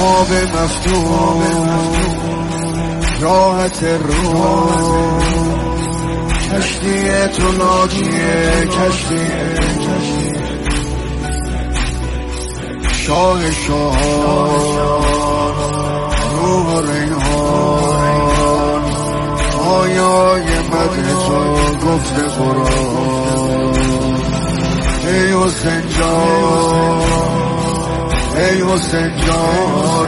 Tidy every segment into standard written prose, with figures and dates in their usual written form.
خواب مفتون راحت رو کشتی تو ناجیه کشتی شاه روح و ریحان آیای مدح تو گفته قرآن ای حسین جان ای حسین جان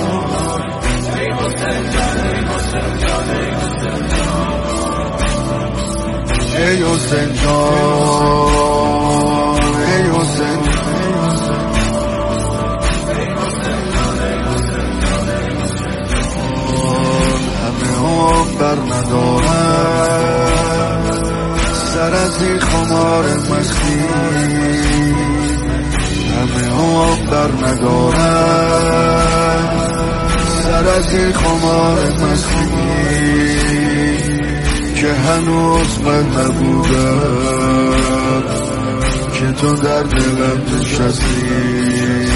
ای حسین جان ای حسین همه هم بر ندارن سر از این خمار مستی همه هم بر ندارن سر از این خمار مستی که هنوز من نبودم که تو در دلم نشستی